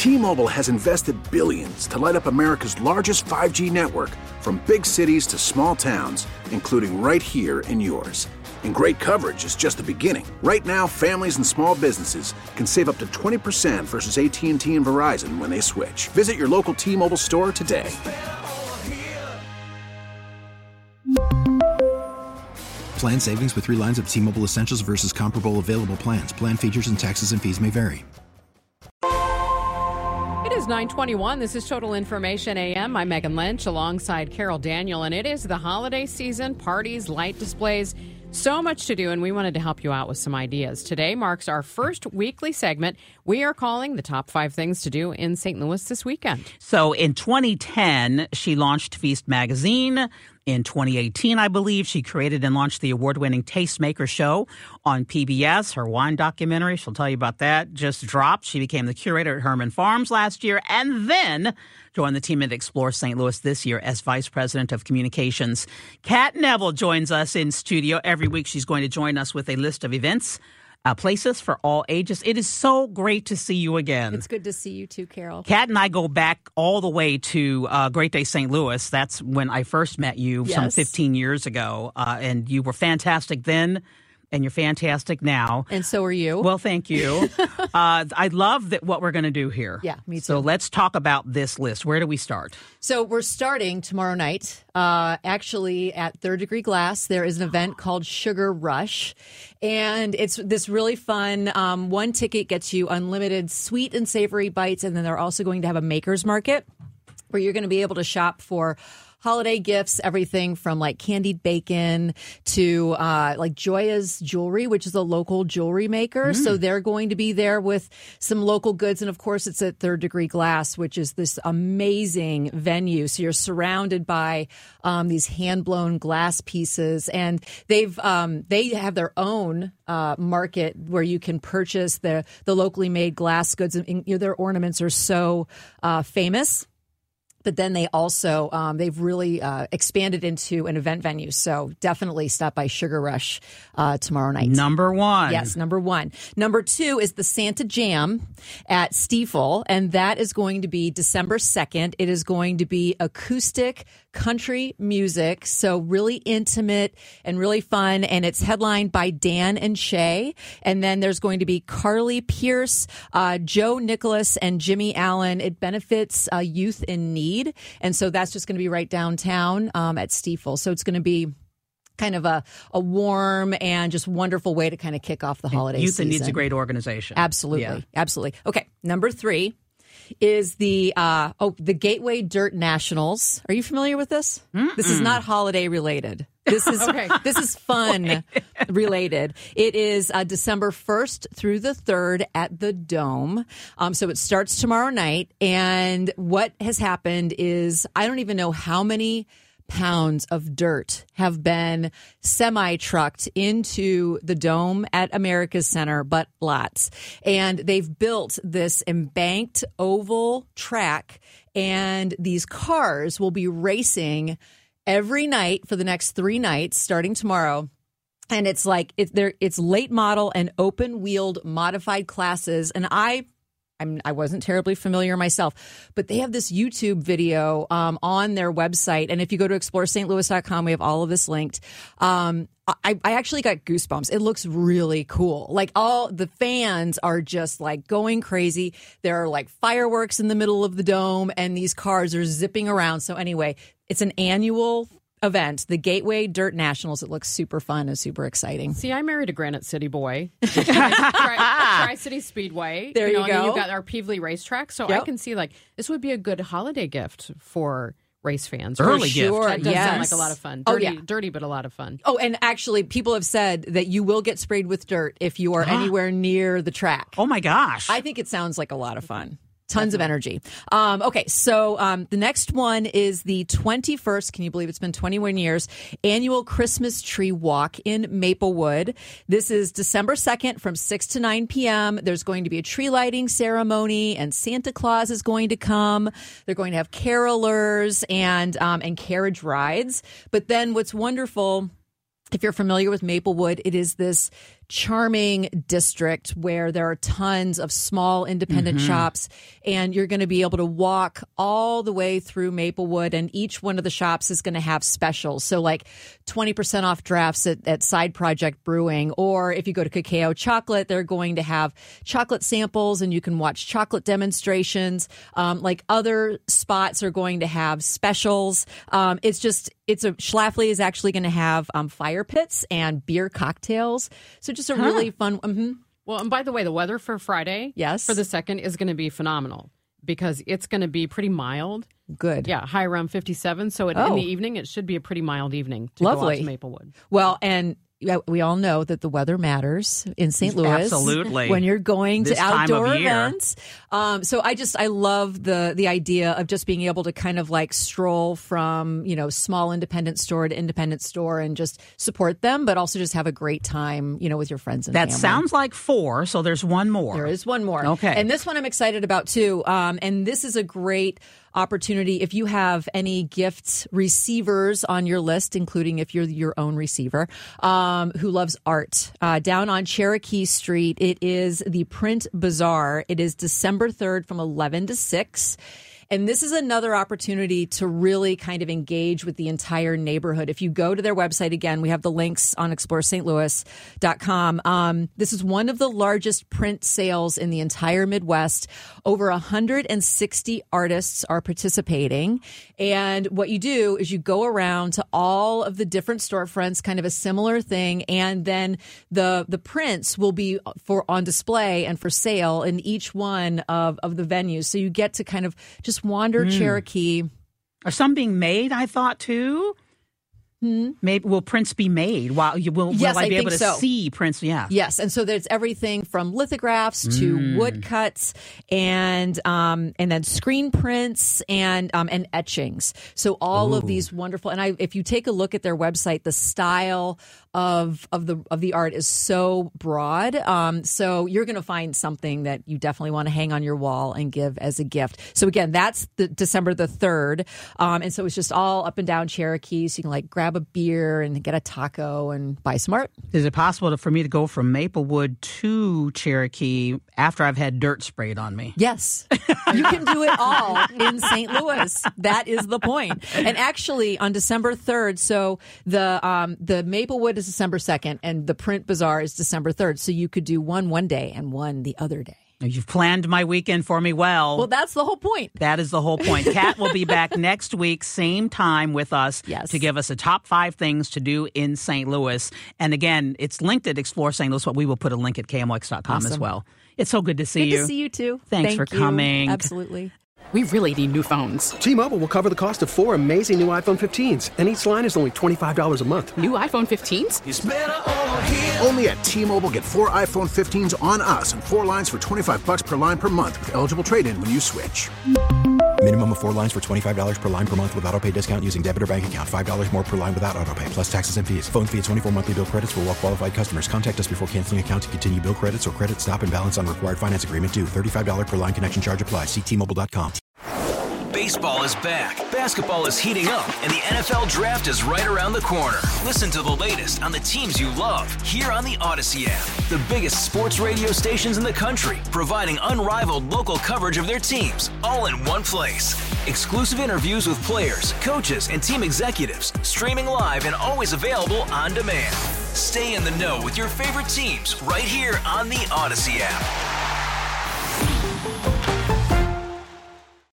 T-Mobile has invested billions to light up America's largest 5G network, from big cities to small towns, including right here in yours. And great coverage is just the beginning. Right now, families and small businesses can save up to 20% versus AT&T and Verizon when they switch. Visit your local T-Mobile store today. Plan savings with 3 lines of T-Mobile Essentials versus comparable available plans. Plan features and taxes and fees may vary. It is 9:21. This is Total Information AM. I'm Megan Lynch alongside Carol Daniel, and it is the holiday season, parties, light displays, so much to do, and we wanted to help you out with some ideas. Today marks our first weekly segment we are calling the top 5 things to do in St. Louis this weekend. So in 2010, she launched Feast Magazine. In 2018, I believe, she created and launched the award-winning Tastemaker show on PBS. Her wine documentary, she'll tell you about that, just dropped. She became the curator at Herman Farms last year and then joined the team at Explore St. Louis this year as Vice President of Communications. Kat Neville joins us in studio. Every week she's going to join us with a list of events, places for all ages. It is so great to see you again. It's good to see you too, Carol. Kat and I go back all the way to Great Day St. Louis. That's when I first met you some 15 years ago, and you were fantastic then. And you're fantastic now. And so are you. Well, thank you. I love that what we're going to do here. Yeah, me too. So let's talk about this list. Where do we start? So we're starting tomorrow night. Actually, at Third Degree Glass, there is an event called Sugar Rush. And it's this really fun, one ticket gets you unlimited sweet and savory bites. And then they're also going to have a maker's market where you're going to be able to shop for holiday gifts, everything from like candied bacon to like Joya's Jewelry, which is a local jewelry maker. So they're going to be there with some local goods. And of course, it's at Third Degree Glass, which is this amazing venue. So you're surrounded by these hand-blown glass pieces. And they have their own market where you can purchase the locally made glass goods. And their ornaments are so famous. But then they also, they've really expanded into an event venue. So definitely stop by Sugar Rush tomorrow night. Number 1. Yes, number 1. Number 2 is the Santa Jam at Stiefel. And that is going to be December 2nd. It is going to be acoustic country music. So really intimate and really fun. And it's headlined by Dan and Shay. And then there's going to be Carly Pierce, Joe Nicholas, and Jimmy Allen. It benefits youth in need. And so that's just going to be right downtown at Stiefel. So it's going to be kind of a warm and just wonderful way to kind of kick off the holiday season. Youth in Need's a great organization. Absolutely. Yeah. Absolutely. Okay. Number 3 is the Gateway Dirt Nationals. Are you familiar with this? Mm-mm. This is not holiday related. This is This is fun related. It is December 1st through the 3rd at the Dome. So it starts tomorrow night. And what has happened is I don't even know how many pounds of dirt have been semi-trucked into the Dome at America's Center, but lots. And they've built this embanked oval track, and these cars will be racing every night for the next 3 nights starting tomorrow. And it's like it's late model and open wheeled modified classes. And I wasn't terribly familiar myself, but they have this YouTube video on their website. And if you go to explorestlouis.com, we have all of this linked. I actually got goosebumps. It looks really cool. Like all the fans are just like going crazy. There are like fireworks in the middle of the Dome and these cars are zipping around. So anyway, it's an annual event, the Gateway Dirt Nationals. It looks super fun and super exciting. See, I married a Granite City boy. Tri-City Speedway. There you go. And then you've got our Pevely racetrack. So I can see like this would be a good holiday gift for race fans. Early gift. Sure. That does sound like a lot of fun. Dirty, but a lot of fun. Oh, and actually, people have said that you will get sprayed with dirt if you are anywhere near the track. Oh, my gosh. I think it sounds like a lot of fun. Tons of energy. Okay, so the next one is the 21st, can you believe it's been 21 years, annual Christmas Tree Walk in Maplewood. This is December 2nd from 6 to 9 p.m. There's going to be a tree lighting ceremony, and Santa Claus is going to come. They're going to have carolers and carriage rides. But then what's wonderful, if you're familiar with Maplewood, it is this charming district where there are tons of small independent shops, and you're going to be able to walk all the way through Maplewood, and each one of the shops is going to have specials. So like 20% off drafts at Side Project Brewing, or if you go to Cacao Chocolate, they're going to have chocolate samples and you can watch chocolate demonstrations. Like other spots are going to have specials. Schlafly is actually going to have fire pits and beer cocktails. So just a really fun. Well, and by the way, the weather for Friday, for the 2nd, is going to be phenomenal because it's going to be pretty mild. Good. Yeah, high around 57. So in the evening, it should be a pretty mild evening to Lovely. go out to Maplewood. Well, and we all know that the weather matters in St. Louis. Absolutely. When you're going this to outdoor time of year. events. So I love the idea of just being able to kind of like stroll from, small independent store to independent store and just support them, but also just have a great time, with your friends and family. That sounds like 4, so there's one more. There is one more. Okay. And this one I'm excited about too. And this is a great opportunity if you have any gift receivers on your list, including if you're your own receiver who loves art. Down on Cherokee Street, it is the Print Bazaar. It is December 3rd from 11 to 6. And this is another opportunity to really kind of engage with the entire neighborhood. If you go to their website, again, we have the links on ExploreSt.Louis.com. This is one of the largest print sales in the entire Midwest. Over 160 artists are participating. And what you do is you go around to all of the different storefronts, kind of a similar thing. And then the prints will be on display and for sale in each one of the venues. So you get to kind of just wander Cherokee. Are some being made, I thought, too? Maybe will prints be made? Will I be able to see prints? Yeah. Yes, and so there's everything from lithographs to woodcuts and then screen prints and etchings. So all of these wonderful. And if you take a look at their website, the style of the art is so broad. So you're going to find something that you definitely want to hang on your wall and give as a gift. So again, that's December the 3rd, and so it's just all up and down Cherokee. So you can like grab a beer and get a taco and buy some art. Is it possible for me to go from Maplewood to Cherokee after I've had dirt sprayed on me? Yes. You can do it all in St. Louis. That is the point. And actually on December 3rd, so the Maplewood is December 2nd and the Print Bazaar is December 3rd. So you could do one day and one the other day. You've planned my weekend for me well. Well, that's the whole point. That is the whole point. Kat will be back next week, same time with us to give us the top 5 things to do in St. Louis. And again, it's linked at Explore St. Louis, but we will put a link at KMOX.com as well. It's so good to see you. Good to see you too. Thanks for coming. Absolutely. We really need new phones. T-Mobile will cover the cost of 4 amazing new iPhone 15s, and each line is only $25 a month. New iPhone 15s? It's better over here. Only at T-Mobile, get 4 iPhone 15s on us and 4 lines for $25 per line per month with eligible trade-in when you switch. Minimum of 4 lines for $25 per line per month with autopay discount using debit or bank account. $5 more per line without autopay, plus taxes and fees. Phone fee at 24 monthly bill credits for well-qualified customers. Contact us before canceling account to continue bill credits or credit stop and balance on required finance agreement due. $35 per line connection charge applies. See T-Mobile.com. Baseball is back, basketball is heating up, and the NFL Draft is right around the corner. Listen to the latest on the teams you love here on the Odyssey app. The biggest sports radio stations in the country, providing unrivaled local coverage of their teams, all in one place. Exclusive interviews with players, coaches, and team executives, streaming live and always available on demand. Stay in the know with your favorite teams right here on the Odyssey app.